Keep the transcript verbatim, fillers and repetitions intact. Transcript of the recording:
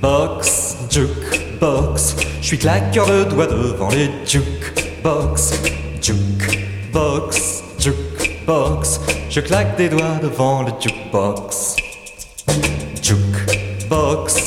Jukebox, jukebox, je suis claqueur de doigts devant les jukebox. Jukebox, jukebox, je claque des doigts devant le jukebox. Jukebox,